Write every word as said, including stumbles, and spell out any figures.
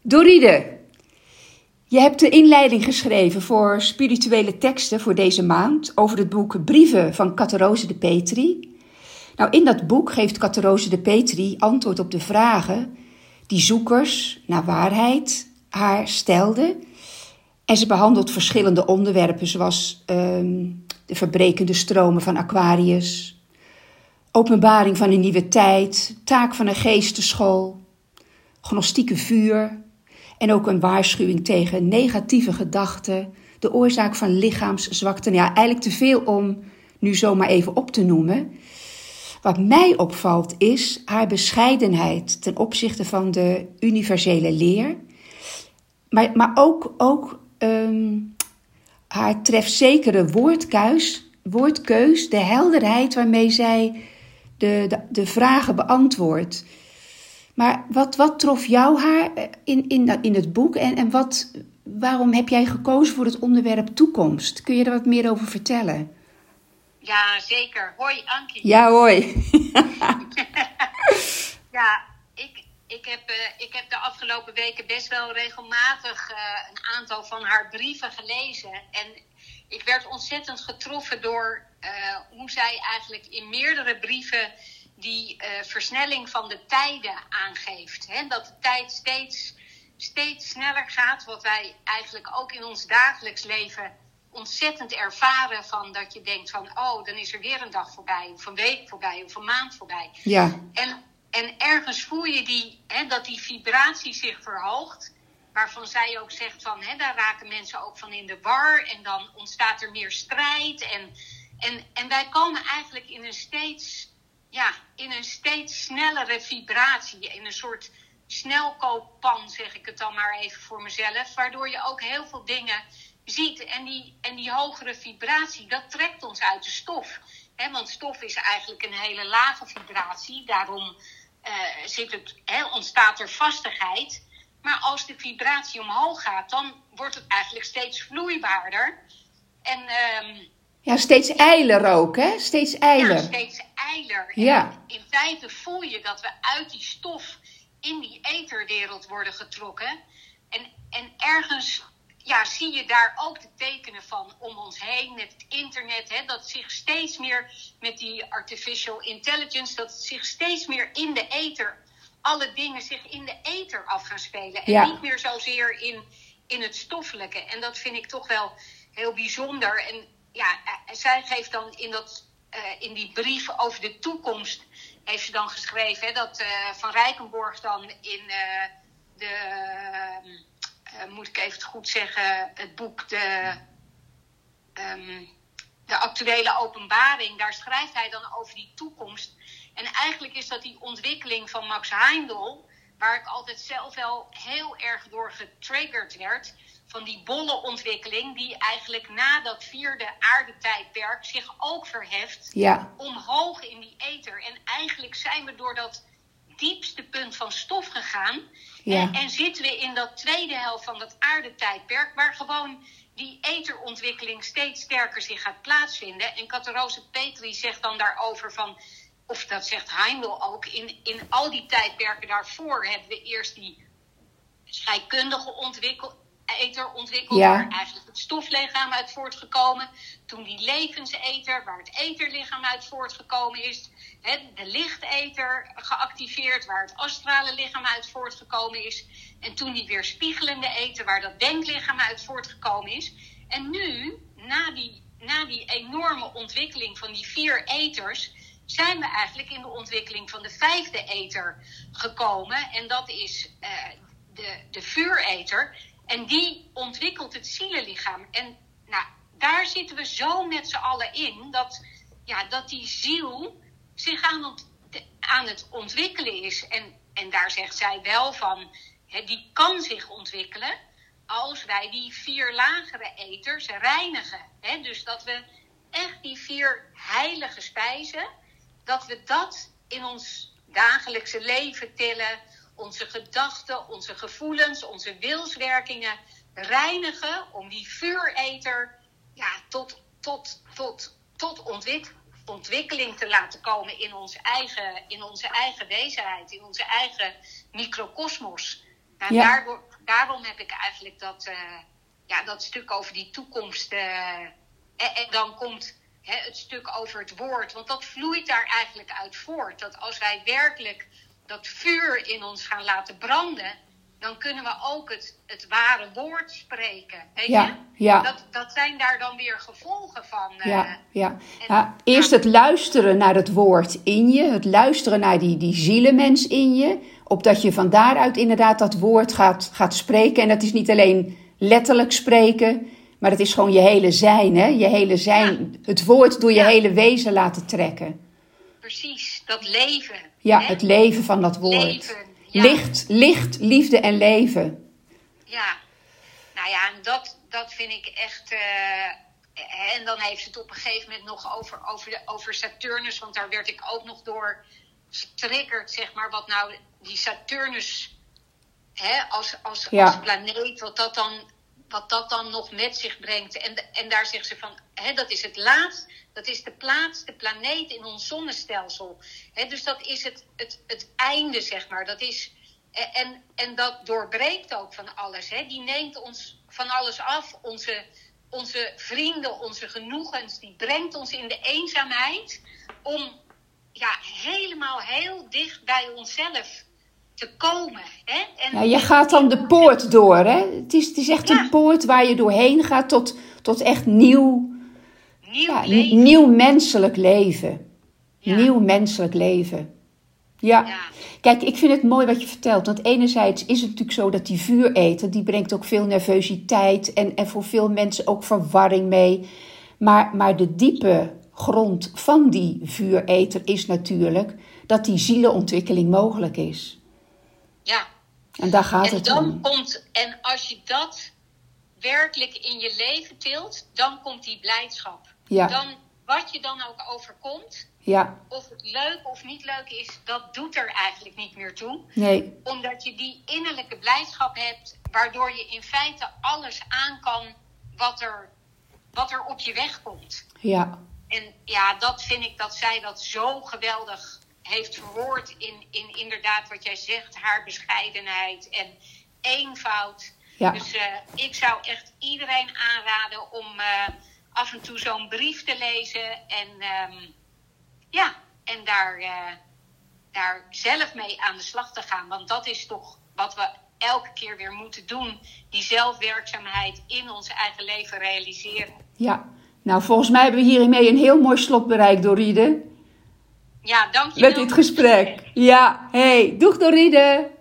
Doride, je hebt de inleiding geschreven voor spirituele teksten voor deze maand over het boek Brieven van Catharose de Petri. Nou, in dat boek geeft Catharose de Petri antwoord op de vragen die zoekers naar waarheid haar stelden. En ze behandelt verschillende onderwerpen zoals um, de verbrekende stromen van Aquarius, openbaring van een nieuwe tijd, taak van een geesteschool, gnostieke vuur en ook een waarschuwing tegen negatieve gedachten, de oorzaak van lichaamszwakte. Ja, eigenlijk te veel om nu zomaar even op te noemen. Wat mij opvalt is haar bescheidenheid ten opzichte van de universele leer. Maar, maar ook, ook um, haar trefzekere woordkeus, woordkeus, de helderheid waarmee zij de, de, de vragen beantwoordt. Maar wat, wat trof jou haar in, in, in het boek en, en wat, waarom heb jij gekozen voor het onderwerp toekomst? Kun je er wat meer over vertellen? Ja, zeker. Hoi, Ankie. Ja, hoi. ja, ik, ik, heb, uh, ik heb de afgelopen weken best wel regelmatig uh, een aantal van haar brieven gelezen. En ik werd ontzettend getroffen door uh, hoe zij eigenlijk in meerdere brieven die uh, versnelling van de tijden aangeeft. Hè? Dat de tijd steeds, steeds sneller gaat, wat wij eigenlijk ook in ons dagelijks leven ontzettend ervaren, van dat je denkt van, oh, dan is er weer een dag voorbij, of een week voorbij, of een maand voorbij. Ja. En, en ergens voel je die, hè, dat die vibratie zich verhoogt, waarvan zij ook zegt van, hè, daar raken mensen ook van in de war, en dan ontstaat er meer strijd. En, en, en wij komen eigenlijk in een steeds, ja, in een steeds snellere vibratie, in een soort snelkooppan, zeg ik het dan maar even voor mezelf, waardoor je ook heel veel dingen ziet. En die, en die hogere vibratie, dat trekt ons uit de stof. He, want stof is eigenlijk een hele lage vibratie. Daarom uh, zit het, he, ontstaat er vastigheid. Maar als de vibratie omhoog gaat, dan wordt het eigenlijk steeds vloeibaarder. En, um, ja, steeds eiler ook, hè? Steeds eiler. Ja, steeds eiler. Ja. En in feite voel je dat we uit die stof in die etherwereld worden getrokken. En, en ergens, ja, zie je daar ook de tekenen van om ons heen met het internet. Hè, dat zich steeds meer met die artificial intelligence, dat het zich steeds meer in de ether, alle dingen zich in de ether af gaan spelen. En ja. niet meer zozeer in, in het stoffelijke. En dat vind ik toch wel heel bijzonder. En ja, zij geeft dan in, dat, uh, in die brief over de toekomst, heeft ze dan geschreven, hè, dat uh, Van Rijkenborg dan in uh, de... Uh, Uh, moet ik even het goed zeggen, het boek de, um, de actuele openbaring, daar schrijft hij dan over die toekomst. En eigenlijk is dat die ontwikkeling van Max Heindel, waar ik altijd zelf wel heel erg door getriggerd werd, van die bolle ontwikkeling die eigenlijk na dat vierde aardetijdperk zich ook verheft, ja. omhoog in die ether. En eigenlijk zijn we door dat diepste punt van stof gegaan. Ja. En, en zitten we in dat tweede helft van dat aardetijdperk, waar gewoon die etherontwikkeling steeds sterker zich gaat plaatsvinden. En Catharose Petri zegt dan daarover van, of dat zegt Heindel ook, in, in al die tijdperken daarvoor hebben we eerst die scheikundige ontwikkel, ether ontwikkeld, ja. waar eigenlijk het stoflichaam uit voortgekomen. Toen die levensether, waar het etherlichaam uit voortgekomen is. De lichtether geactiveerd, waar het astrale lichaam uit voortgekomen is. En toen die weerspiegelende ether, waar dat denklichaam uit voortgekomen is. En nu, na die, na die enorme ontwikkeling van die vier ethers, zijn we eigenlijk in de ontwikkeling van de vijfde ether gekomen. En dat is uh, de, de vuurether. En die ontwikkelt het zielenlichaam. En nou, daar zitten we zo met z'n allen in, dat, ja, dat die ziel zich aan het, aan het ontwikkelen is. En, en daar zegt zij wel van, he, die kan zich ontwikkelen als wij die vier lagere ethers reinigen. He, dus dat we echt die vier heilige spijzen, dat we dat in ons dagelijkse leven tillen, onze gedachten, onze gevoelens, onze wilswerkingen reinigen om die vuurether, ja, tot, tot, tot, tot ontwik- ontwikkeling te laten komen in onze eigen, in onze eigen wezenheid, in onze eigen microcosmos. Nou, ja. daardoor, daarom heb ik eigenlijk dat, uh, ja, dat stuk over die toekomst. Uh, en, en dan komt hè, het stuk over het woord. Want dat vloeit daar eigenlijk uit voort. Dat als wij werkelijk dat vuur in ons gaan laten branden, dan kunnen we ook het, het ware woord spreken. Weet ja, je? Ja. Dat, dat zijn daar dan weer gevolgen van. Uh, ja, ja. En, ja, eerst het luisteren naar het woord in je. Het luisteren naar die, die zielenmens in je. Opdat je van daaruit inderdaad dat woord gaat, gaat spreken. En dat is niet alleen letterlijk spreken, maar het is gewoon je hele zijn. Hè? Je hele zijn, ja. Het woord door je ja. hele wezen laten trekken. Precies, dat leven. Ja, hè? Het leven van dat woord. Leven, ja. Licht, licht, liefde en leven. Ja, nou ja, en dat, dat vind ik echt. Uh, en dan heeft het op een gegeven moment nog over, over, de, over Saturnus, want daar werd ik ook nog door getriggerd, zeg maar, wat nou die Saturnus hè, als, als, ja. als planeet, wat dat dan, wat dat dan nog met zich brengt. En, en daar zegt ze van, hè, dat is het laatst, dat is de plaats, de planeet in ons zonnestelsel. Hè, dus dat is het, het, het einde, zeg maar. Dat is, en, en dat doorbreekt ook van alles. Hè. Die neemt ons van alles af. Onze, onze vrienden, onze genoegens, die brengt ons in de eenzaamheid om ja, helemaal heel dicht bij onszelf te komen. Hè? En ja, je gaat dan de poort door. Hè? Het, is, het is echt ja. een poort waar je doorheen gaat tot, tot echt nieuw, nieuw, ja, leven. nieuw menselijk leven. Ja. Nieuw menselijk leven. Ja. ja. Kijk, ik vind het mooi wat je vertelt. Want enerzijds is het natuurlijk zo dat die vuureter, die brengt ook veel nervositeit en, en voor veel mensen ook verwarring mee. Maar, maar de diepe grond van die vuureter is natuurlijk dat die zielenontwikkeling mogelijk is. Ja. En daar gaat en het dan om. Komt, en als je dat werkelijk in je leven tilt, dan komt die blijdschap. Ja. Dan, wat je dan ook overkomt, ja. of het leuk of niet leuk is, dat doet er eigenlijk niet meer toe. Nee. Omdat je die innerlijke blijdschap hebt, waardoor je in feite alles aan kan wat er, wat er op je weg komt. Ja. En ja, dat vind ik dat zij dat zo geweldig heeft verwoord in, in inderdaad wat jij zegt, haar bescheidenheid en eenvoud. Ja. Dus uh, ik zou echt iedereen aanraden om uh, af en toe zo'n brief te lezen en um, ja, en daar, uh, daar zelf mee aan de slag te gaan. Want dat is toch wat we elke keer weer moeten doen, die zelfwerkzaamheid in ons eigen leven realiseren. Ja. Nou, volgens mij hebben we hiermee een heel mooi slot bereikt, Doride. Ja, dank je wel. Met dit gesprek. Ja, hey, doeg Doride.